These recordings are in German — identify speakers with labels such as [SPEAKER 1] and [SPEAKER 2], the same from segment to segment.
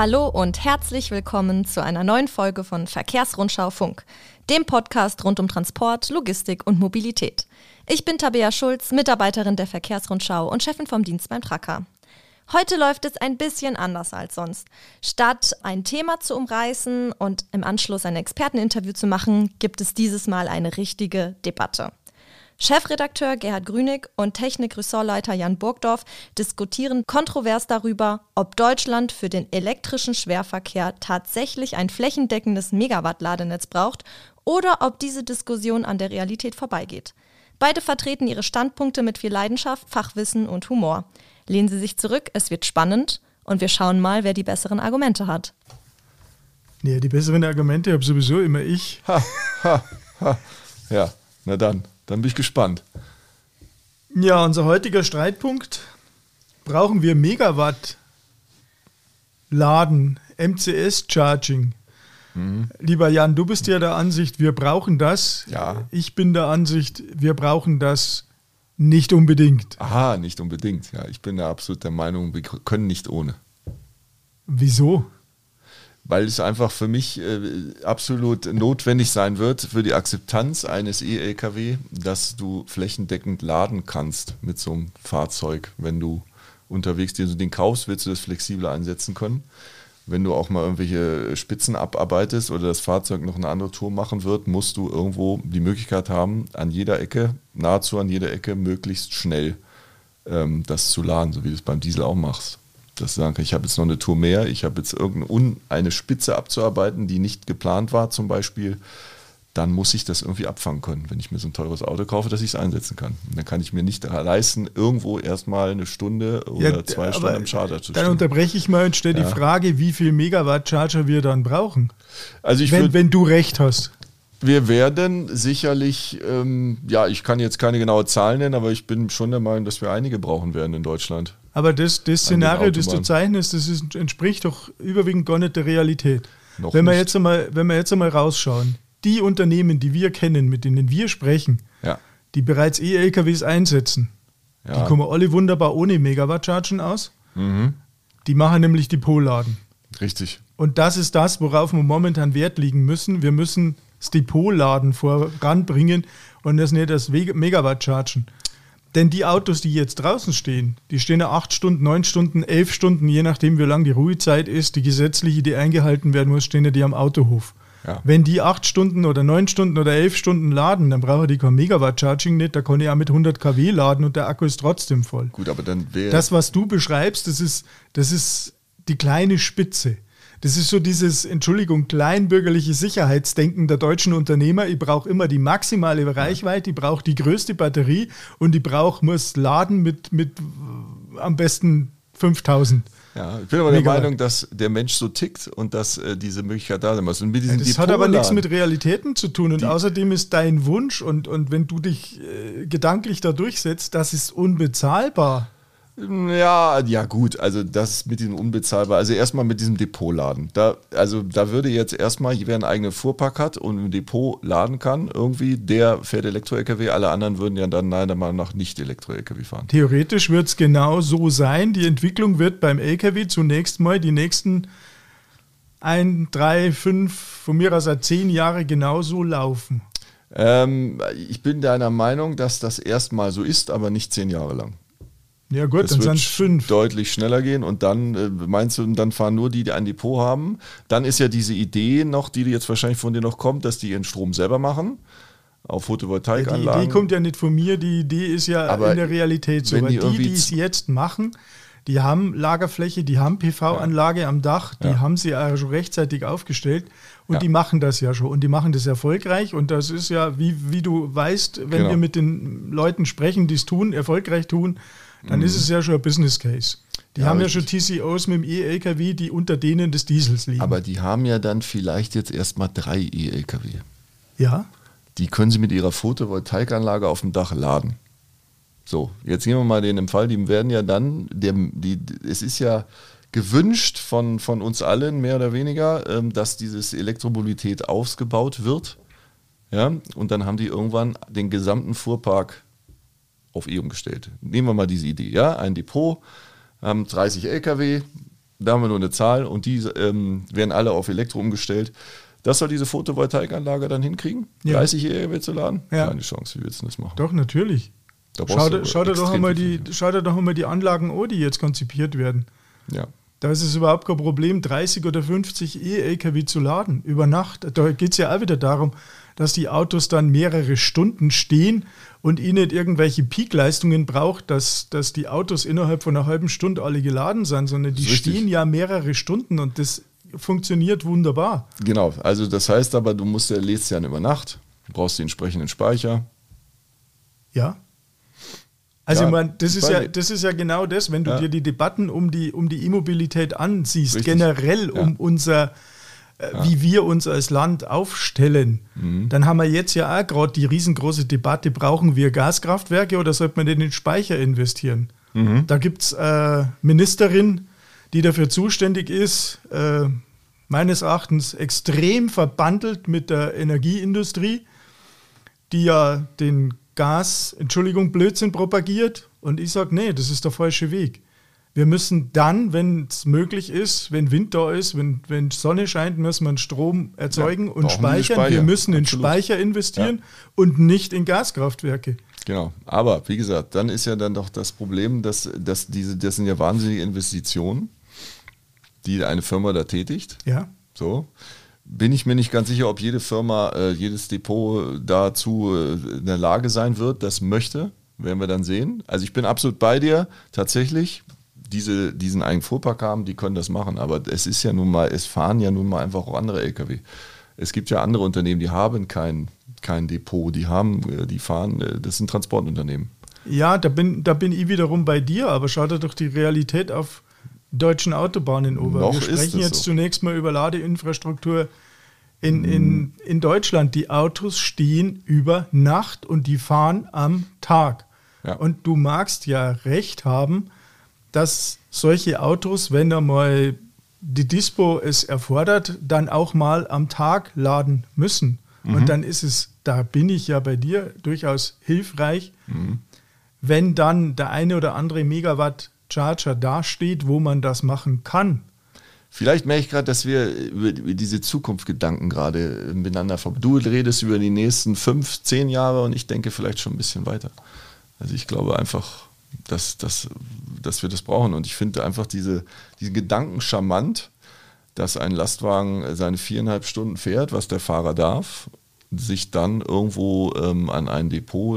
[SPEAKER 1] Hallo und herzlich willkommen zu einer neuen Folge von Verkehrsrundschau Funk, dem Podcast rund um Transport, Logistik und Mobilität. Ich bin Tabea Schulz, Mitarbeiterin der Verkehrsrundschau und Chefin vom Dienst beim Tracker. Heute läuft es ein bisschen anders als sonst. Statt ein Thema zu umreißen und im Anschluss ein Experteninterview zu machen, gibt es dieses Mal eine richtige Debatte. Chefredakteur Gerhard Grünig und Technik-Ressortleiter Jan Burgdorf diskutieren kontrovers darüber, ob Deutschland für den elektrischen Schwerverkehr tatsächlich ein flächendeckendes Megawatt-Ladenetz braucht oder ob diese Diskussion an der Realität vorbeigeht. Beide vertreten ihre Standpunkte mit viel Leidenschaft, Fachwissen und Humor. Lehnen Sie sich zurück, es wird spannend und wir schauen mal, wer die besseren Argumente hat.
[SPEAKER 2] Nee, die besseren Argumente habe sowieso immer ich.
[SPEAKER 3] Ja, na dann bin ich gespannt.
[SPEAKER 2] Ja, unser heutiger Streitpunkt: Brauchen wir Megawatt-Laden, MCS-Charging? Lieber Jan, du bist ja der Ansicht, wir brauchen das.
[SPEAKER 3] Ja.
[SPEAKER 2] Ich bin der Ansicht, wir brauchen das nicht unbedingt.
[SPEAKER 3] Aha, nicht unbedingt. Ja, ich bin da absolut der Meinung, wir können nicht ohne.
[SPEAKER 2] Wieso?
[SPEAKER 3] Weil es einfach für mich absolut notwendig sein wird für die Akzeptanz eines E-Lkw, dass du flächendeckend laden kannst mit so einem Fahrzeug. Wenn du unterwegs den kaufst, willst du das flexibel einsetzen können. Wenn du auch mal irgendwelche Spitzen abarbeitest oder das Fahrzeug noch eine andere Tour machen wird, musst du irgendwo die Möglichkeit haben, nahezu an jeder Ecke, möglichst schnell das zu laden, so wie du es beim Diesel auch machst. Dass du sagen kannst, ich habe jetzt noch eine Tour mehr, ich habe jetzt eine Spitze abzuarbeiten, die nicht geplant war zum Beispiel, dann muss ich das irgendwie abfangen können, wenn ich mir so ein teures Auto kaufe, dass ich es einsetzen kann. Und dann kann ich mir nicht leisten, irgendwo erstmal eine Stunde oder 2 Stunden am Charger zu stehen.
[SPEAKER 2] Dann unterbreche ich mal und stelle die Frage, wie viel Megawatt-Charger wir dann brauchen,
[SPEAKER 3] also
[SPEAKER 2] wenn du recht hast.
[SPEAKER 3] Wir werden sicherlich, ich kann jetzt keine genaue Zahl nennen, aber ich bin schon der Meinung, dass wir einige brauchen werden in Deutschland.
[SPEAKER 2] Aber das Szenario, das du zeichnest, entspricht doch überwiegend gar nicht der Realität. Wenn wir jetzt einmal rausschauen, die Unternehmen, die wir kennen, mit denen wir sprechen, die bereits E-LKWs einsetzen, die kommen alle wunderbar ohne Megawatt-Chargen aus. Mhm. Die machen nämlich Depotladen.
[SPEAKER 3] Richtig.
[SPEAKER 2] Und das ist das, worauf wir momentan Wert legen müssen. Wir müssen das Depotladen voranbringen und das nicht das Megawatt-Chargen. Denn die Autos, die jetzt draußen stehen, die stehen ja 8 Stunden, 9 Stunden, 11 Stunden, je nachdem, wie lang die Ruhezeit ist, die gesetzliche, die eingehalten werden muss, stehen ja die am Autohof. Ja. Wenn die 8 Stunden oder 9 Stunden oder 11 Stunden laden, dann brauchen die kein Megawatt-Charging nicht, da kann ich auch mit 100 kW laden und der Akku ist trotzdem voll.
[SPEAKER 3] Gut, aber dann wäre...
[SPEAKER 2] Das, was du beschreibst, das ist die kleine Spitze. Das ist so dieses, kleinbürgerliche Sicherheitsdenken der deutschen Unternehmer. Ich brauche immer die maximale Reichweite, ich brauche die größte Batterie und ich muss laden mit am besten 5000.
[SPEAKER 3] Ja, ich bin aber der Meinung, dass der Mensch so tickt und dass diese Möglichkeit da sein muss. Und mit diesem
[SPEAKER 2] das hat aber nichts mit Realitäten zu tun. Und außerdem ist dein Wunsch und wenn du dich gedanklich da durchsetzt, das ist unbezahlbar.
[SPEAKER 3] Ja, gut, also das mit diesem unbezahlbar, also erstmal mit diesem Depotladen. Da würde jetzt erstmal, wer einen eigenen Fuhrpark hat und im Depot laden kann, irgendwie, der fährt Elektro-LKW, alle anderen würden ja dann leider mal nach Nicht-Elektro-LKW fahren.
[SPEAKER 2] Theoretisch wird es genau so sein. Die Entwicklung wird beim LKW zunächst mal die nächsten 1, 3, 5, von mir aus 10 Jahre genauso laufen.
[SPEAKER 3] Ich bin deiner Meinung, dass das erstmal so ist, aber nicht 10 Jahre lang.
[SPEAKER 2] Ja gut,
[SPEAKER 3] das
[SPEAKER 2] dann sind es
[SPEAKER 3] wird
[SPEAKER 2] 5.
[SPEAKER 3] Deutlich schneller gehen und dann, meinst du, dann fahren nur die ein Depot haben. Dann ist ja diese Idee noch, die jetzt wahrscheinlich von dir noch kommt, dass die ihren Strom selber machen, auf Photovoltaikanlagen.
[SPEAKER 2] Ja, die Idee kommt ja nicht von mir, die Idee ist ja aber in der Realität so. Weil die es jetzt machen, die haben Lagerfläche, die haben PV-Anlage am Dach, die haben sie ja schon rechtzeitig aufgestellt und die machen das ja schon und die machen das erfolgreich und das ist ja, wie du weißt, wenn wir mit den Leuten sprechen, die es tun, erfolgreich tun, dann ist es ja schon ein Business Case. Die haben ja schon TCOs mit dem E-LKW, die unter denen des Diesels liegen.
[SPEAKER 3] Aber die haben ja dann vielleicht jetzt erstmal 3 E-LKW.
[SPEAKER 2] Ja.
[SPEAKER 3] Die können sie mit ihrer Photovoltaikanlage auf dem Dach laden. So, jetzt gehen wir mal den im Fall, die werden ja dann, es ist ja gewünscht von uns allen, mehr oder weniger, dass dieses Elektromobilität ausgebaut wird. Ja, und dann haben die irgendwann den gesamten Fuhrpark auf E umgestellt. Nehmen wir mal diese Idee, ja, ein Depot, haben 30 LKW, da haben wir nur eine Zahl und die werden alle auf Elektro umgestellt. Das soll diese Photovoltaikanlage dann hinkriegen?
[SPEAKER 2] Ja.
[SPEAKER 3] 30 EW zu laden?
[SPEAKER 2] Ja.
[SPEAKER 3] Keine Chance, wie willst du das machen?
[SPEAKER 2] Doch, natürlich.
[SPEAKER 3] Da
[SPEAKER 2] Schau
[SPEAKER 3] brauchst du
[SPEAKER 2] dir doch
[SPEAKER 3] extrem
[SPEAKER 2] einmal
[SPEAKER 3] viel.
[SPEAKER 2] die Anlagen an, die jetzt konzipiert werden.
[SPEAKER 3] Ja.
[SPEAKER 2] Da ist es überhaupt kein Problem, 30 oder 50 E-LKW zu laden über Nacht. Da geht es ja auch wieder darum, dass die Autos dann mehrere Stunden stehen und ich nicht irgendwelche Peakleistungen braucht, dass die Autos innerhalb von einer halben Stunde alle geladen sind, sondern die
[SPEAKER 3] Richtig.
[SPEAKER 2] stehen ja mehrere Stunden und das funktioniert wunderbar.
[SPEAKER 3] Genau, also das heißt aber, du lädst ja über Nacht, du brauchst den entsprechenden Speicher.
[SPEAKER 2] Ja. Also
[SPEAKER 3] Ja,
[SPEAKER 2] ich meine, das ist ja genau das, wenn du
[SPEAKER 3] Ja.
[SPEAKER 2] dir die Debatten um die E-Mobilität ansiehst,
[SPEAKER 3] Richtig.
[SPEAKER 2] generell um unser, wie wir uns als Land aufstellen, dann haben wir jetzt ja auch gerade die riesengroße Debatte, brauchen wir Gaskraftwerke oder sollte man in den Speicher investieren? Da gibt es Ministerin, die dafür zuständig ist, meines Erachtens extrem verbandelt mit der Energieindustrie, die ja den Blödsinn propagiert. Und ich sage, nee, das ist der falsche Weg. Wir müssen dann, wenn es möglich ist, wenn Wind da ist, wenn Sonne scheint, müssen wir Strom erzeugen und
[SPEAKER 3] brauchen wir die
[SPEAKER 2] speichern.
[SPEAKER 3] Speicher.
[SPEAKER 2] Wir müssen in
[SPEAKER 3] Absolut.
[SPEAKER 2] Speicher investieren und nicht in Gaskraftwerke.
[SPEAKER 3] Genau, aber wie gesagt, dann ist ja dann doch das Problem, das sind ja wahnsinnige Investitionen, die eine Firma da tätigt.
[SPEAKER 2] Ja.
[SPEAKER 3] So. Bin ich mir nicht ganz sicher, ob jede Firma, jedes Depot dazu in der Lage sein wird, das möchte, werden wir dann sehen. Also ich bin absolut bei dir, tatsächlich, diesen einen Fuhrpark haben, die können das machen, aber es fahren ja nun mal einfach auch andere LKW. Es gibt ja andere Unternehmen, die haben kein Depot, die fahren, das sind Transportunternehmen.
[SPEAKER 2] Ja, da bin ich wiederum bei dir, aber schau dir doch die Realität auf deutschen Autobahnen an.
[SPEAKER 3] Noch
[SPEAKER 2] Wir
[SPEAKER 3] ist
[SPEAKER 2] sprechen
[SPEAKER 3] es
[SPEAKER 2] jetzt
[SPEAKER 3] so.
[SPEAKER 2] zunächst mal über Ladeinfrastruktur in Deutschland. Die Autos stehen über Nacht und die fahren am Tag.
[SPEAKER 3] Ja.
[SPEAKER 2] Und du magst ja recht haben, dass solche Autos, wenn da mal die Dispo es erfordert, dann auch mal am Tag laden müssen. Und dann ist es, da bin ich ja bei dir, durchaus hilfreich, wenn dann der eine oder andere Megawatt Charger dasteht, wo man das machen kann.
[SPEAKER 3] Vielleicht merke ich gerade, dass wir über diese Zukunftsgedanken gerade miteinander verbinden. Du redest über die nächsten 5, 10 Jahre und ich denke vielleicht schon ein bisschen weiter. Also ich glaube einfach, dass wir das brauchen. Und ich finde einfach diesen Gedanken charmant, dass ein Lastwagen seine 4,5 Stunden fährt, was der Fahrer darf, sich dann irgendwo an ein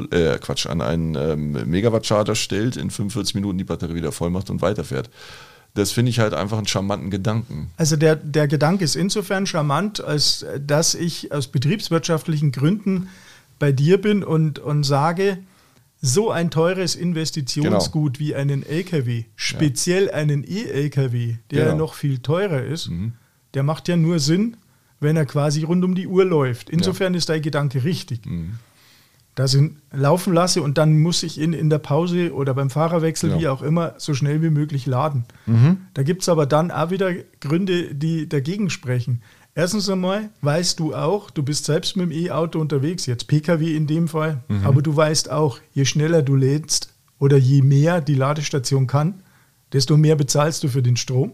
[SPEAKER 3] an einen Megawatt-Charger stellt, in 45 Minuten die Batterie wieder voll macht und weiterfährt. Das finde ich halt einfach einen charmanten Gedanken.
[SPEAKER 2] Also der Gedanke ist insofern charmant, als dass ich aus betriebswirtschaftlichen Gründen bei dir bin und sage, so ein teures Investitionsgut wie einen LKW, speziell einen E-LKW, der ja noch viel teurer ist, der macht ja nur Sinn, wenn er quasi rund um die Uhr läuft. Insofern ist dein Gedanke richtig. Dass ich ihn laufen lasse und dann muss ich ihn in der Pause oder beim Fahrerwechsel, wie auch immer, so schnell wie möglich laden. Da gibt es aber dann auch wieder Gründe, die dagegen sprechen. Erstens einmal weißt du auch, du bist selbst mit dem E-Auto unterwegs, jetzt Pkw in dem Fall, aber du weißt auch, je schneller du lädst oder je mehr die Ladestation kann, desto mehr bezahlst du für den Strom.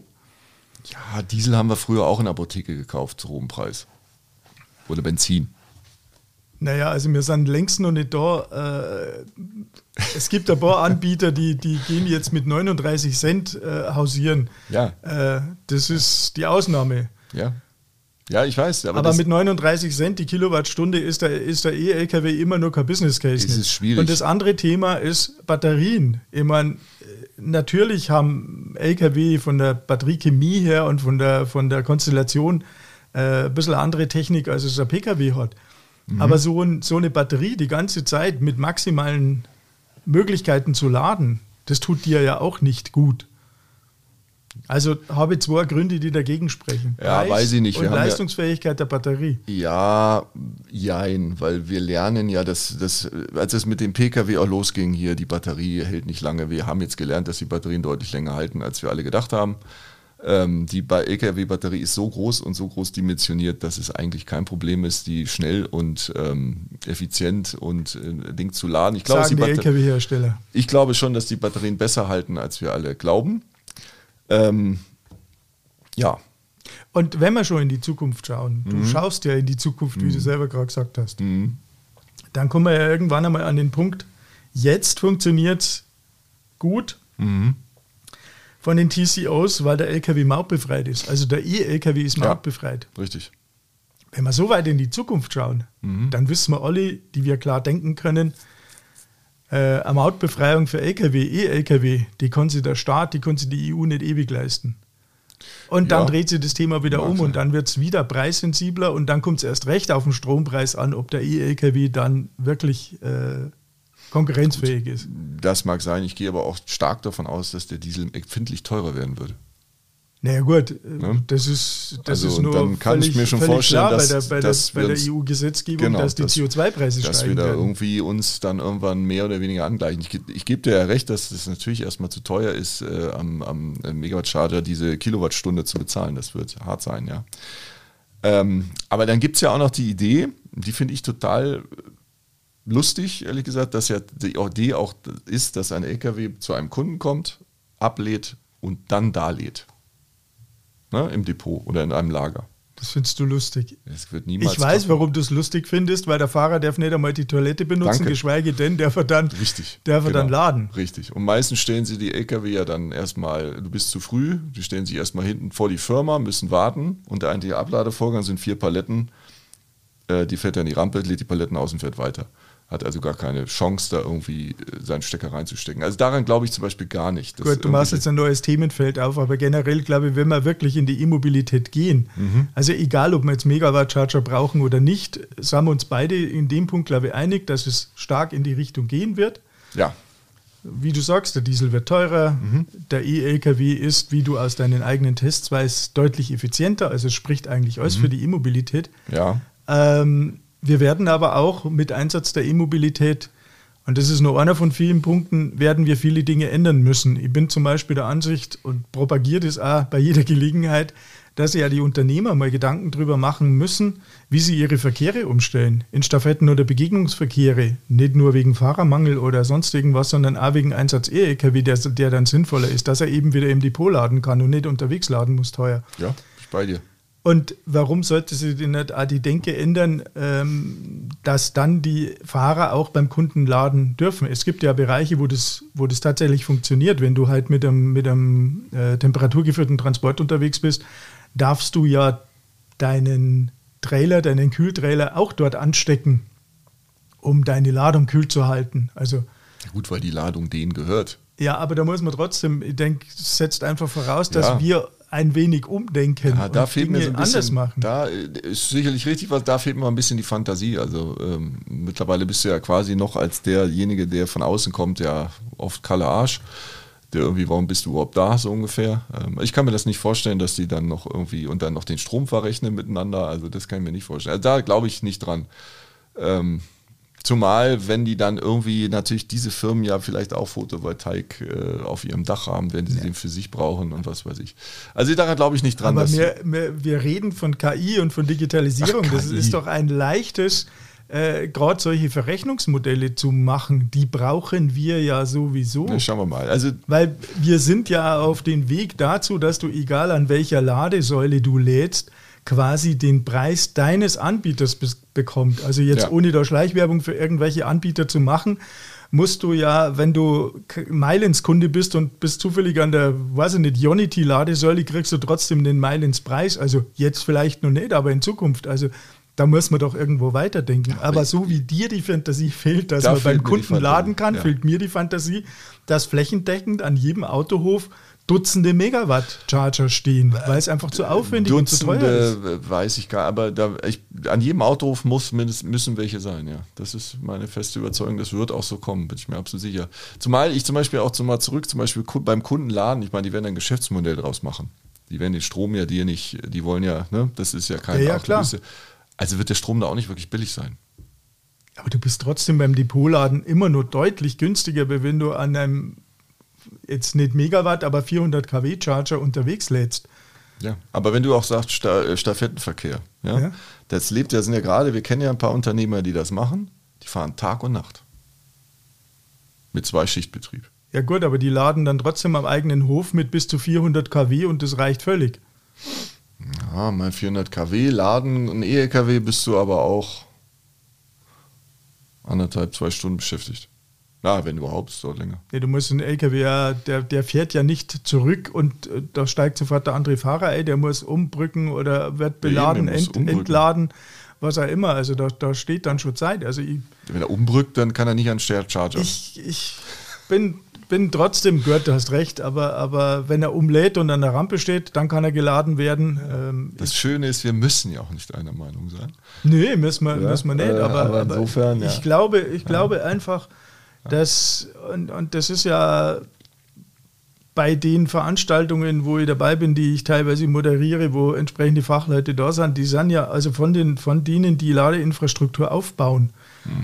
[SPEAKER 3] Ja, Diesel haben wir früher auch in der Apotheke gekauft zu hohem Preis. Oder Benzin.
[SPEAKER 2] Naja, also wir sind längst noch nicht da. Es gibt ein paar Anbieter, die gehen jetzt mit 39 Cent hausieren.
[SPEAKER 3] Ja.
[SPEAKER 2] Das ist die Ausnahme.
[SPEAKER 3] Ja, ich weiß.
[SPEAKER 2] Aber mit 39 Cent die Kilowattstunde ist der E-LKW immer nur kein Business Case.
[SPEAKER 3] Das ist schwierig.
[SPEAKER 2] Und das andere Thema ist Batterien. Ich meine, natürlich haben LKW von der Batteriechemie her und von der Konstellation ein bisschen andere Technik, als es ein PKW hat. Aber so eine Batterie die ganze Zeit mit maximalen Möglichkeiten zu laden, das tut dir ja auch nicht gut. Also habe ich 2 Gründe, die dagegen sprechen.
[SPEAKER 3] Ja, weiß ich nicht.
[SPEAKER 2] Und Leistungsfähigkeit der Batterie.
[SPEAKER 3] Ja, jein, weil wir lernen ja, als es mit dem PKW auch losging hier, die Batterie hält nicht lange. Wir haben jetzt gelernt, dass die Batterien deutlich länger halten, als wir alle gedacht haben. Die LKW-Batterie ist so groß und so groß dimensioniert, dass es eigentlich kein Problem ist, die schnell und effizient und Ding zu laden. Ich glaube,
[SPEAKER 2] Sagen die LKW-Hersteller.
[SPEAKER 3] Ich glaube schon, dass die Batterien besser halten, als wir alle glauben. Ja.
[SPEAKER 2] Und wenn wir schon in die Zukunft schauen, du schaust ja in die Zukunft, wie du selber gerade gesagt hast, dann kommen wir ja irgendwann einmal an den Punkt, jetzt funktioniert es gut von den TCOs, weil der LKW mautbefreit ist. Also der E-LKW ist mautbefreit.
[SPEAKER 3] Richtig.
[SPEAKER 2] Wenn wir so weit in die Zukunft schauen, dann wissen wir alle, die wir klar denken können, eine Mautbefreiung für LKW, E-LKW, die kann sich der Staat, die kann sich die EU nicht ewig leisten. Und dann dreht sich das Thema wieder um und dann wird es wieder preissensibler und dann kommt es erst recht auf den Strompreis an, ob der E-LKW dann wirklich konkurrenzfähig ist.
[SPEAKER 3] Das mag sein, ich gehe aber auch stark davon aus, dass der Diesel empfindlich teurer werden würde.
[SPEAKER 2] Naja gut, das ist nur
[SPEAKER 3] dann kann
[SPEAKER 2] völlig,
[SPEAKER 3] ich mir schon
[SPEAKER 2] völlig
[SPEAKER 3] vorstellen,
[SPEAKER 2] klar
[SPEAKER 3] dass
[SPEAKER 2] bei der EU-Gesetzgebung, dass die CO2-Preise steigen
[SPEAKER 3] dass wir da
[SPEAKER 2] werden.
[SPEAKER 3] irgendwie uns dann irgendwann mehr oder weniger angleichen. Ich gebe dir ja recht, dass das natürlich erstmal zu teuer ist, am Megawatt-Charger diese Kilowattstunde zu bezahlen. Das wird hart sein, ja. Aber dann gibt es ja auch noch die Idee, die finde ich total lustig, ehrlich gesagt, dass ja die Idee auch ist, dass ein LKW zu einem Kunden kommt, ablädt und dann da lädt. Ne, im Depot oder in einem Lager.
[SPEAKER 2] Das findest du lustig.
[SPEAKER 3] Es wird niemals
[SPEAKER 2] Ich weiß,
[SPEAKER 3] klappen.
[SPEAKER 2] warum du es lustig findest, weil der Fahrer darf nicht einmal die Toilette benutzen,
[SPEAKER 3] Danke.
[SPEAKER 2] geschweige denn, darf er dann laden.
[SPEAKER 3] Richtig. Und meistens stellen sie die LKW ja dann erstmal, du bist zu früh, die stellen sich erstmal hinten vor die Firma, müssen warten und der eigentliche Abladevorgang sind 4 Paletten, die fährt dann in die Rampe, lädt die Paletten aus und fährt weiter. Hat also gar keine Chance, da irgendwie seinen Stecker reinzustecken. Also daran glaube ich zum Beispiel gar nicht.
[SPEAKER 2] Gut, du machst jetzt ein neues Themenfeld auf, aber generell glaube ich, wenn wir wirklich in die E-Mobilität gehen, also egal, ob wir jetzt Megawatt-Charger brauchen oder nicht, sind wir uns beide in dem Punkt, glaube ich, einig, dass es stark in die Richtung gehen wird.
[SPEAKER 3] Ja.
[SPEAKER 2] Wie du sagst, der Diesel wird teurer, der E-LKW ist, wie du aus deinen eigenen Tests weißt, deutlich effizienter, also es spricht eigentlich alles für die E-Mobilität.
[SPEAKER 3] Ja.
[SPEAKER 2] Wir werden aber auch mit Einsatz der E-Mobilität, und das ist nur einer von vielen Punkten, werden wir viele Dinge ändern müssen. Ich bin zum Beispiel der Ansicht und propagiere das auch bei jeder Gelegenheit, dass ja die Unternehmer mal Gedanken darüber machen müssen, wie sie ihre Verkehre umstellen. In Stafetten- oder Begegnungsverkehre, nicht nur wegen Fahrermangel oder sonst irgendwas, sondern auch wegen Einsatz E-LKW, der dann sinnvoller ist, dass er eben wieder im Depot laden kann und nicht unterwegs laden muss teuer.
[SPEAKER 3] Ja, bin ich bei dir.
[SPEAKER 2] Und warum sollte sich denn nicht auch die Denke ändern, dass dann die Fahrer auch beim Kunden laden dürfen? Es gibt ja Bereiche, wo das tatsächlich funktioniert. Wenn du halt mit einem temperaturgeführten Transport unterwegs bist, darfst du ja deinen Kühltrailer auch dort anstecken, um deine Ladung kühl zu halten. Also
[SPEAKER 3] Ja, gut, weil die Ladung denen gehört.
[SPEAKER 2] ja, aber da muss man trotzdem, ich denke, es setzt einfach voraus, dass wir ein wenig umdenken
[SPEAKER 3] Ja, da
[SPEAKER 2] und
[SPEAKER 3] fehlt
[SPEAKER 2] Dinge
[SPEAKER 3] mir so ein
[SPEAKER 2] anders
[SPEAKER 3] bisschen,
[SPEAKER 2] machen.
[SPEAKER 3] da ist sicherlich richtig was, da fehlt mir ein bisschen die Fantasie. Also mittlerweile bist du ja quasi noch als derjenige, der von außen kommt, ja oft kalle Arsch. Der irgendwie, warum bist du überhaupt da, so ungefähr. Ich kann mir das nicht vorstellen, dass die dann noch irgendwie und dann noch den Strom verrechnen miteinander. Also das kann ich mir nicht vorstellen. Also da glaube ich nicht dran. Zumal, wenn die dann irgendwie natürlich diese Firmen ja vielleicht auch Photovoltaik auf ihrem Dach haben, wenn sie den für sich brauchen und was weiß ich. Also daran glaube ich nicht dran.
[SPEAKER 2] Aber wir reden von KI und von Digitalisierung.
[SPEAKER 3] Ach,
[SPEAKER 2] das
[SPEAKER 3] KI.
[SPEAKER 2] ist doch ein leichtes, gerade solche Verrechnungsmodelle zu machen. Die brauchen wir ja sowieso.
[SPEAKER 3] Na, schauen wir mal. Also
[SPEAKER 2] Weil wir sind ja auf dem Weg dazu, dass du, egal an welcher Ladesäule du lädst, quasi den Preis deines Anbieters bekommt. Also jetzt ohne da Schleichwerbung für irgendwelche Anbieter zu machen, musst du ja, wenn du Milens-Kunde bist und bist zufällig an der, weiß ich nicht, Ionity-Ladesäule, kriegst du trotzdem den Milens-Preis. Also jetzt vielleicht noch nicht, aber in Zukunft. Also da muss man doch irgendwo weiterdenken. Aber so wie dir die Fantasie fehlt, dass
[SPEAKER 3] Da
[SPEAKER 2] man
[SPEAKER 3] fehlt
[SPEAKER 2] beim
[SPEAKER 3] mir die
[SPEAKER 2] Kunden
[SPEAKER 3] Fantasie,
[SPEAKER 2] laden kann,
[SPEAKER 3] ja.
[SPEAKER 2] fehlt mir die Fantasie, dass flächendeckend an jedem Autohof Dutzende Megawatt-Charger stehen, weil es einfach zu aufwendig und zu teuer ist.
[SPEAKER 3] Weiß ich gar nicht, aber an jedem Autohof müssen welche sein, ja. Das ist meine feste Überzeugung, das wird auch so kommen, bin ich mir absolut sicher. Zumal ich zum Beispiel auch zum Beispiel beim Kundenladen, ich meine, die werden ein Geschäftsmodell draus machen. Die werden den Strom ja dir nicht, die wollen ja, ne, das ist ja kein
[SPEAKER 2] Ja, klar.
[SPEAKER 3] Also wird der Strom da auch nicht wirklich billig sein.
[SPEAKER 2] Aber du bist trotzdem beim Depotladen immer nur deutlich günstiger, weil wenn du an einem, jetzt nicht Megawatt, aber 400 kW Charger unterwegs lädst.
[SPEAKER 3] Ja, aber wenn du auch sagst, Stafettenverkehr, ja, das lebt ja, sind ja gerade, wir kennen ja ein paar Unternehmer, die das machen, die fahren Tag und Nacht. Mit 2-Schichtbetrieb.
[SPEAKER 2] Ja gut, aber die laden dann trotzdem am eigenen Hof mit bis zu 400 kW und das reicht völlig.
[SPEAKER 3] Ja, mal 400 kW laden, ein E-LKW bist du aber auch 1,5, 2 Stunden beschäftigt. Na, wenn überhaupt, ist dort länger.
[SPEAKER 2] Nee, du musst einen LKW, ja, der fährt ja nicht zurück und da steigt sofort der andere Fahrer ein, der muss umbrücken oder wird beladen, entladen, was auch immer. Also da steht dann schon Zeit. Also
[SPEAKER 3] wenn er umbrückt, dann kann er nicht an Shared Charger.
[SPEAKER 2] Ich bin trotzdem, Gurt, du hast recht, aber wenn er umlädt und an der Rampe steht, dann kann er geladen werden.
[SPEAKER 3] Das Schöne ist, wir müssen ja auch nicht einer Meinung sein.
[SPEAKER 2] Nee, müssen wir nicht. Aber
[SPEAKER 3] insofern,
[SPEAKER 2] ich glaube einfach, dass, und das ist ja bei den Veranstaltungen, wo ich dabei bin, die ich teilweise moderiere, wo entsprechende Fachleute da sind, die sind ja, also von denen, die Ladeinfrastruktur aufbauen,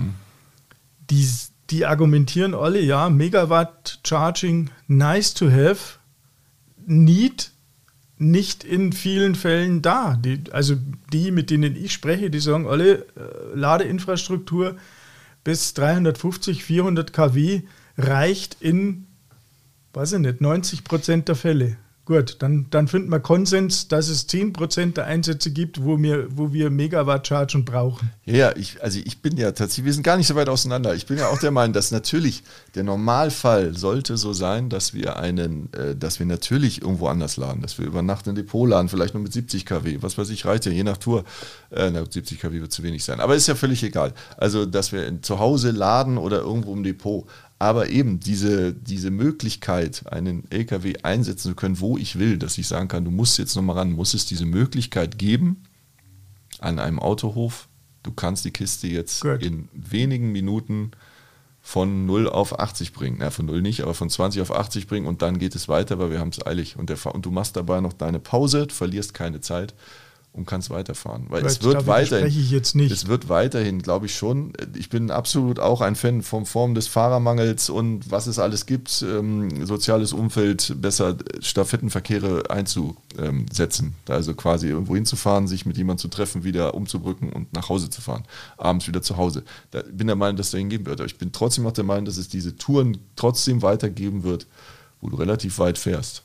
[SPEAKER 2] die argumentieren alle, ja, Megawatt Charging, nice to have, need, nicht in vielen Fällen da. Die, mit denen ich spreche, die sagen alle, Ladeinfrastruktur bis 350, 400 kW reicht in, weiß ich nicht, 90% der Fälle. Gut, dann finden wir Konsens, dass es 10% der Einsätze gibt, wo wir Megawatt-Chargen brauchen.
[SPEAKER 3] Ja, ich bin ja tatsächlich, wir sind gar nicht so weit auseinander. Ich bin ja auch der Meinung, dass natürlich der Normalfall sollte so sein, dass wir natürlich irgendwo anders laden, dass wir über Nacht ein Depot laden, vielleicht nur mit 70 kW, was weiß ich, reicht ja je nach Tour. 70 kW wird zu wenig sein, aber ist ja völlig egal. Also, dass wir zu Hause laden oder irgendwo im Depot. Aber eben diese Möglichkeit, einen LKW einsetzen zu können, wo ich will, dass ich sagen kann, du musst jetzt nochmal ran, muss es diese Möglichkeit geben an einem Autohof, du kannst die Kiste jetzt in wenigen Minuten von 0 auf 80 bringen. Na, von 0 nicht, aber von 20 auf 80 bringen und dann geht es weiter, weil wir haben es eilig. Und du machst dabei noch deine Pause, du verlierst keine Zeit und kannst weiterfahren. Weil es wird weiterhin, glaube ich schon, ich bin absolut auch ein Fan von Form des Fahrermangels und was es alles gibt, soziales Umfeld, besser Stafettenverkehre einzusetzen. Also quasi irgendwo hinzufahren, sich mit jemandem zu treffen, wieder umzubrücken und nach Hause zu fahren. Abends wieder zu Hause. Da bin der Meinung, dass es dahin geben wird. Aber ich bin trotzdem auch der Meinung, dass es diese Touren trotzdem weitergeben wird, wo du relativ weit fährst.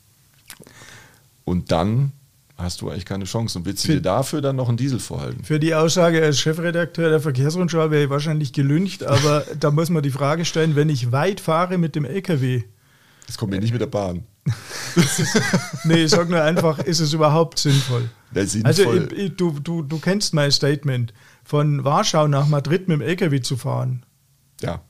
[SPEAKER 3] Und dann hast du eigentlich keine Chance. Und willst du dir dafür dann noch einen Diesel vorhalten?
[SPEAKER 2] Für die Aussage als Chefredakteur der Verkehrsrundschau wäre ich wahrscheinlich gelüncht, aber da muss man die Frage stellen, wenn ich weit fahre mit dem LKW.
[SPEAKER 3] Das kommt mir nicht mit der Bahn.
[SPEAKER 2] Nee, ich sage nur einfach, ist es überhaupt sinnvoll?
[SPEAKER 3] Sinnvoll.
[SPEAKER 2] Also du kennst mein Statement, von Warschau nach Madrid mit dem LKW zu fahren.
[SPEAKER 3] Ja.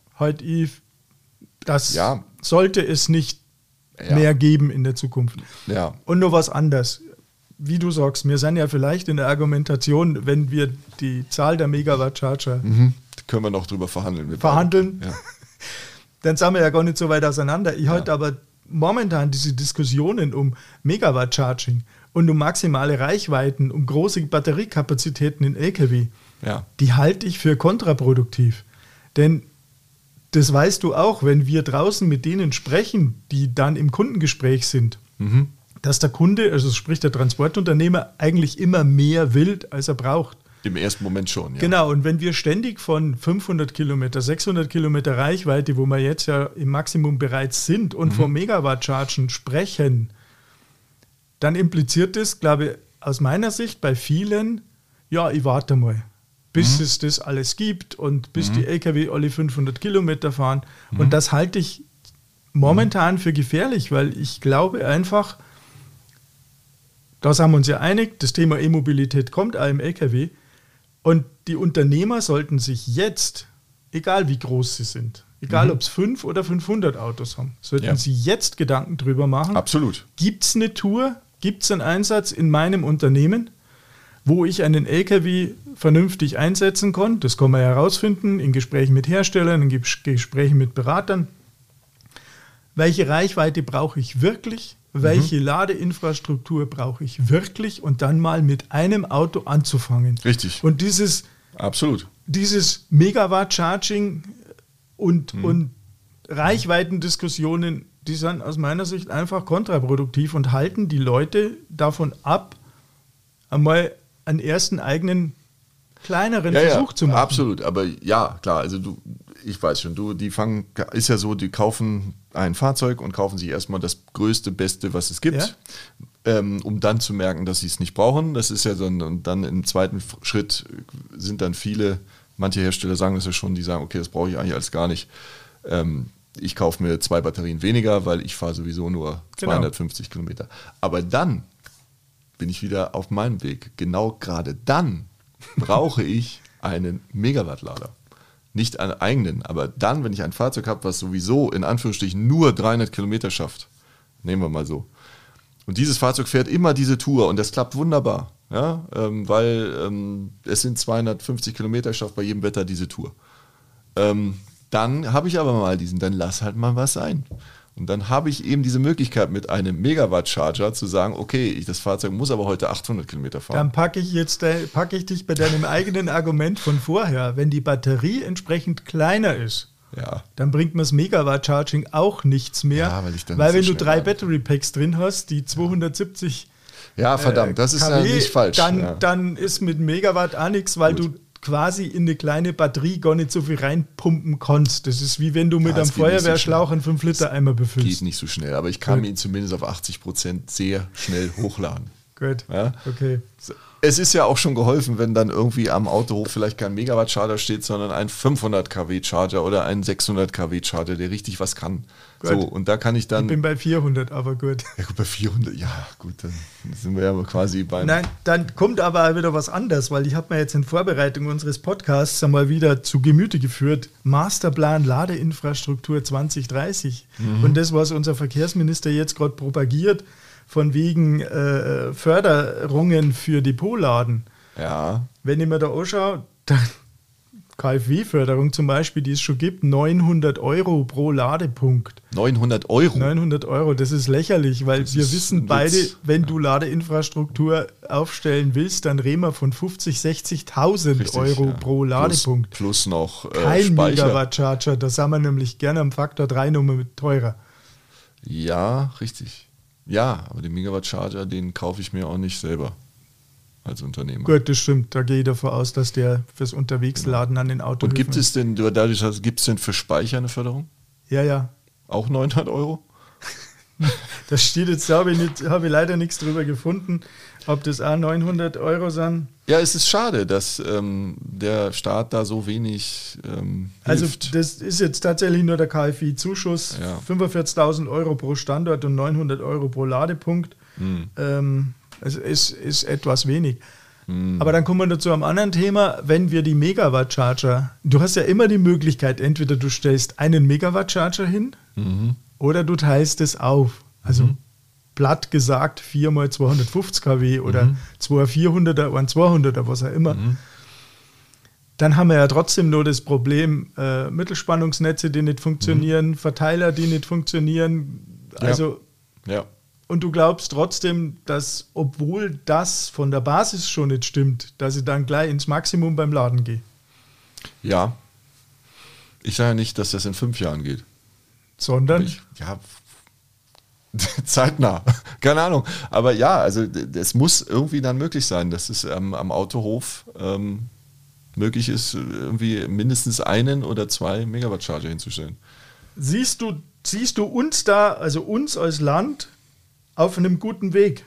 [SPEAKER 2] Sollte es nicht mehr geben in der Zukunft.
[SPEAKER 3] Ja.
[SPEAKER 2] Und noch was anderes. Wie du sagst, wir sind ja vielleicht in der Argumentation, wenn wir die Zahl der Megawatt-Charger
[SPEAKER 3] können wir noch drüber verhandeln.
[SPEAKER 2] Ja. Dann sind wir ja gar nicht so weit auseinander. Ich halte aber momentan diese Diskussionen um Megawatt-Charging und um maximale Reichweiten, um große Batteriekapazitäten in LKW, die halte ich für kontraproduktiv. Denn das weißt du auch, wenn wir draußen mit denen sprechen, die dann im Kundengespräch sind, dass der Kunde, also sprich der Transportunternehmer, eigentlich immer mehr will, als er braucht.
[SPEAKER 3] Im ersten Moment schon, ja.
[SPEAKER 2] Genau, und wenn wir ständig von 500 Kilometer, 600 Kilometer Reichweite, wo wir jetzt ja im Maximum bereits sind, und vom Megawatt-Chargen sprechen, dann impliziert das, glaube ich, aus meiner Sicht bei vielen, ja, ich warte mal, bis es das alles gibt und bis die LKW alle 500 Kilometer fahren. Und das halte ich momentan für gefährlich, weil ich glaube einfach, da sind wir uns ja einig, das Thema E-Mobilität kommt auch im LKW und die Unternehmer sollten sich jetzt, egal wie groß sie sind, egal ob es 5 oder 500 Autos haben, sollten sie jetzt Gedanken drüber machen.
[SPEAKER 3] Absolut.
[SPEAKER 2] Gibt es eine Tour, gibt es einen Einsatz in meinem Unternehmen, wo ich einen LKW vernünftig einsetzen kann? Das kann man herausfinden in Gesprächen mit Herstellern, in Gesprächen mit Beratern. Welche Reichweite brauche ich wirklich? Welche Ladeinfrastruktur brauche ich wirklich? Und dann mal mit einem Auto anzufangen.
[SPEAKER 3] Richtig.
[SPEAKER 2] Und dieses Megawatt-Charging und Reichweitendiskussionen, die sind aus meiner Sicht einfach kontraproduktiv und halten die Leute davon ab, einmal einen ersten eigenen kleineren Versuch zu machen.
[SPEAKER 3] Absolut, aber ja, klar, also Ich weiß schon, ist ja so, die kaufen ein Fahrzeug und kaufen sich erstmal das größte, beste, was es gibt, um dann zu merken, dass sie es nicht brauchen. Das ist ja so, und dann im zweiten Schritt sind dann manche Hersteller sagen das ja schon, die sagen, okay, das brauche ich eigentlich alles gar nicht. Ich kaufe mir 2 Batterien weniger, weil ich fahre sowieso nur 250 Kilometer. Aber dann bin ich wieder auf meinem Weg. Genau gerade dann brauche ich einen Megawattlader. Nicht einen eigenen, aber dann, wenn ich ein Fahrzeug habe, was sowieso in Anführungsstrichen nur 300 Kilometer schafft, nehmen wir mal so. Und dieses Fahrzeug fährt immer diese Tour und das klappt wunderbar, ja, weil es sind 250 Kilometer, schafft bei jedem Wetter diese Tour. Dann habe ich aber mal dann lass halt mal was sein. Und dann habe ich eben diese Möglichkeit mit einem Megawatt-Charger zu sagen, okay, das Fahrzeug muss aber heute 800 Kilometer fahren.
[SPEAKER 2] Dann packe ich dich bei deinem eigenen Argument von vorher. Wenn die Batterie entsprechend kleiner ist, dann bringt mir das Megawatt-Charging auch nichts mehr. Ja, weil wenn du 3 Battery Packs drin hast, die 270
[SPEAKER 3] verdammt, das ist ja nicht falsch.
[SPEAKER 2] Dann ist mit Megawatt auch nichts, weil du quasi in eine kleine Batterie gar nicht so viel reinpumpen kannst. Das ist wie wenn du mit einem Feuerwehrschlauch einen 5-Liter-Eimer befüllst.
[SPEAKER 3] Geht nicht so schnell, aber ich kann ihn zumindest auf 80% sehr schnell hochladen.
[SPEAKER 2] Gut,
[SPEAKER 3] ja?
[SPEAKER 2] Okay.
[SPEAKER 3] Es ist ja auch schon geholfen, wenn dann irgendwie am Autohof vielleicht kein Megawatt-Charger steht, sondern ein 500 kW-Charger oder ein 600 kW-Charger, der richtig was kann. Gut. So, und da kann ich dann...
[SPEAKER 2] Ich bin bei 400, aber gut.
[SPEAKER 3] Ja gut, bei 400, ja gut, dann sind wir ja quasi beim...
[SPEAKER 2] Nein, dann kommt aber wieder was anderes, weil ich habe mir jetzt in Vorbereitung unseres Podcasts einmal wieder zu Gemüte geführt, Masterplan Ladeinfrastruktur 2030. Und das, was unser Verkehrsminister jetzt gerade propagiert, von wegen Förderungen für Depotladen.
[SPEAKER 3] Ja.
[SPEAKER 2] Wenn ich mir da anschaue, dann KfW-Förderung zum Beispiel, die es schon gibt, 900 € pro Ladepunkt.
[SPEAKER 3] 900 €?
[SPEAKER 2] 900 €, das ist lächerlich, weil wir wissen beide, wenn du Ladeinfrastruktur aufstellen willst, dann reden wir von 50.000, 60.000 € pro Ladepunkt.
[SPEAKER 3] Plus noch
[SPEAKER 2] kein
[SPEAKER 3] Speicher.
[SPEAKER 2] Megawatt-Charger, da sind wir nämlich gerne am Faktor 3 Nummer mit teurer.
[SPEAKER 3] Ja, richtig. Ja, aber den Megawatt-Charger, den kaufe ich mir auch nicht selber als Unternehmer.
[SPEAKER 2] Gut, das stimmt. Da gehe ich davon aus, dass der fürs Unterwegsladen an den Autos.
[SPEAKER 3] Und gibt es denn für Speicher eine Förderung?
[SPEAKER 2] Ja.
[SPEAKER 3] Auch 900 €?
[SPEAKER 2] Das steht jetzt, habe ich leider nichts drüber gefunden, ob das auch 900 € sind.
[SPEAKER 3] Ja, es ist schade, dass der Staat da so wenig hilft.
[SPEAKER 2] Also das ist jetzt tatsächlich nur der KfW-Zuschuss, 45.000 € pro Standort und 900 € pro Ladepunkt. Also ist etwas wenig. Aber dann kommen wir dazu am anderen Thema, wenn wir die Megawatt-Charger, du hast ja immer die Möglichkeit, entweder du stellst einen Megawatt-Charger hin oder du teilst es auf. Also platt gesagt 4 mal 250 kW oder 2 400er und 200er, was auch immer. Dann haben wir ja trotzdem nur das Problem, Mittelspannungsnetze, die nicht funktionieren, Verteiler, die nicht funktionieren. Also und du glaubst trotzdem, dass, obwohl das von der Basis schon nicht stimmt, dass ich dann gleich ins Maximum beim Laden gehe?
[SPEAKER 3] Ja. Ich sage ja nicht, dass das in 5 Jahren geht.
[SPEAKER 2] Sondern?
[SPEAKER 3] Zeitnah. Keine Ahnung. Aber ja, also es muss irgendwie dann möglich sein, dass es am Autohof möglich ist, irgendwie mindestens 1 oder 2 Megawatt-Charger hinzustellen.
[SPEAKER 2] Siehst du uns da, also uns als Land, auf einem guten Weg?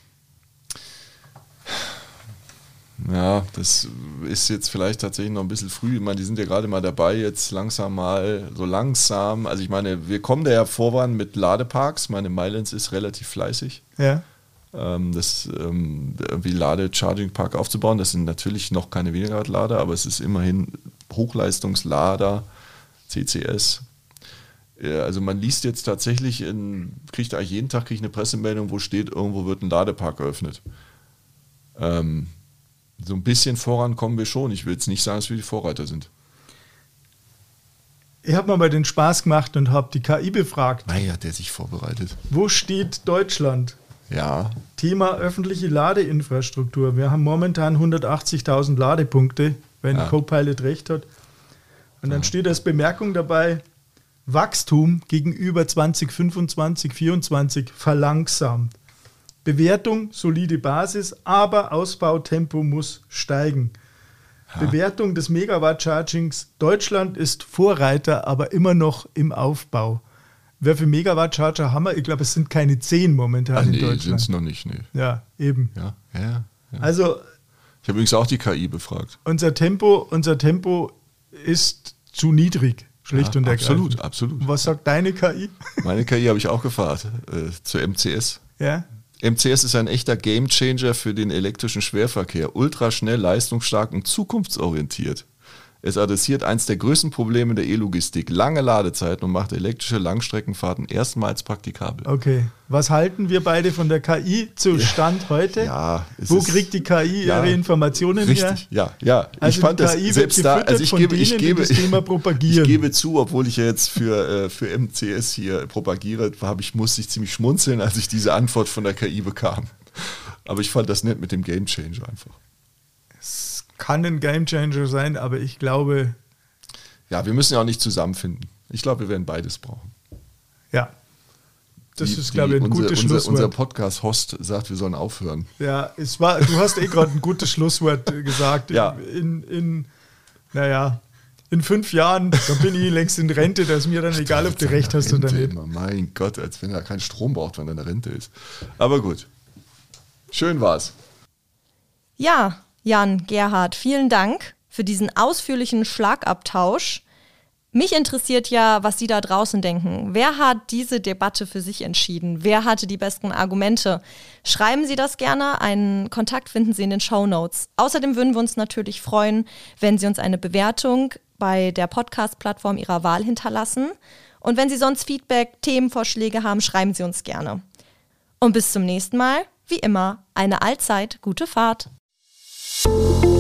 [SPEAKER 3] Ja, das ist jetzt vielleicht tatsächlich noch ein bisschen früh. Ich meine, die sind ja gerade mal dabei, jetzt langsam. Also ich meine, wir kommen da ja voran mit Ladeparks. Meine Mailands ist relativ fleißig.
[SPEAKER 2] Ja.
[SPEAKER 3] Irgendwie Lade-Charging-Park aufzubauen. Das sind natürlich noch keine Megawatt-Lader, aber es ist immerhin Hochleistungslader, CCS. Also man liest jetzt tatsächlich, kriegt eigentlich jeden Tag eine Pressemeldung, wo steht, irgendwo wird ein Ladepark eröffnet. So ein bisschen vorankommen wir schon. Ich will jetzt nicht sagen, dass wir die Vorreiter sind.
[SPEAKER 2] Ich habe mal den Spaß gemacht und habe die KI befragt.
[SPEAKER 3] Naja, der sich vorbereitet.
[SPEAKER 2] Wo steht Deutschland?
[SPEAKER 3] Ja.
[SPEAKER 2] Thema öffentliche Ladeinfrastruktur. Wir haben momentan 180.000 Ladepunkte, wenn Copilot recht hat. Und dann steht als Bemerkung dabei, Wachstum gegenüber 2025, 2024 verlangsamt. Bewertung, solide Basis, aber Ausbautempo muss steigen. Bewertung des Megawatt-Chargings. Deutschland ist Vorreiter, aber immer noch im Aufbau. Wie viele Megawatt-Charger haben wir? Ich glaube, es sind keine 10 momentan in Deutschland.
[SPEAKER 3] Sind es noch nicht, nee.
[SPEAKER 2] Ja, eben.
[SPEAKER 3] Ja.
[SPEAKER 2] Also,
[SPEAKER 3] ich habe übrigens auch die KI befragt.
[SPEAKER 2] unser Tempo ist zu niedrig, schlicht und ergreifend.
[SPEAKER 3] Absolut.
[SPEAKER 2] Was sagt deine KI?
[SPEAKER 3] Meine KI habe ich auch gefragt, zur MCS.
[SPEAKER 2] Ja.
[SPEAKER 3] MCS ist ein echter Gamechanger für den elektrischen Schwerverkehr. Ultraschnell, leistungsstark und zukunftsorientiert. Es adressiert eins der größten Probleme der E-Logistik, lange Ladezeiten, und macht elektrische Langstreckenfahrten erstmals praktikabel.
[SPEAKER 2] Okay. Was halten wir beide von der KI zu Stand heute?
[SPEAKER 3] Ja,
[SPEAKER 2] Wo kriegt die KI ihre Informationen her?
[SPEAKER 3] Richtig, ja.
[SPEAKER 2] Also
[SPEAKER 3] ich fand
[SPEAKER 2] die
[SPEAKER 3] das
[SPEAKER 2] KI
[SPEAKER 3] selbst
[SPEAKER 2] wird
[SPEAKER 3] da,
[SPEAKER 2] gefüttert von denen, die das Thema propagieren.
[SPEAKER 3] Ich gebe zu, obwohl ich ja jetzt für MCS hier propagiere, musste ich ziemlich schmunzeln, als ich diese Antwort von der KI bekam. Aber ich fand das nett mit dem Gamechanger einfach.
[SPEAKER 2] Es kann ein Gamechanger sein, aber ich glaube...
[SPEAKER 3] Ja, wir müssen ja auch nicht zusammenfinden. Ich glaube, wir werden beides brauchen.
[SPEAKER 2] Ja, das ist, glaube ich, ein gutes Schlusswort.
[SPEAKER 3] Unser Podcast-Host sagt, wir sollen aufhören.
[SPEAKER 2] Ja, du hast gerade ein gutes Schlusswort gesagt.
[SPEAKER 3] Ja.
[SPEAKER 2] In 5 Jahren, da bin ich längst in Rente, da ist mir dann egal, ob du recht hast oder nicht.
[SPEAKER 3] Mein Gott, als wenn er keinen Strom braucht, wenn er in der Rente ist. Aber gut, schön war's.
[SPEAKER 1] Ja, Jan, Gerhard, vielen Dank für diesen ausführlichen Schlagabtausch. Mich interessiert ja, was Sie da draußen denken. Wer hat diese Debatte für sich entschieden? Wer hatte die besten Argumente? Schreiben Sie das gerne. Einen Kontakt finden Sie in den Shownotes. Außerdem würden wir uns natürlich freuen, wenn Sie uns eine Bewertung bei der Podcast-Plattform Ihrer Wahl hinterlassen. Und wenn Sie sonst Feedback, Themenvorschläge haben, schreiben Sie uns gerne. Und bis zum nächsten Mal, wie immer, eine allzeit gute Fahrt.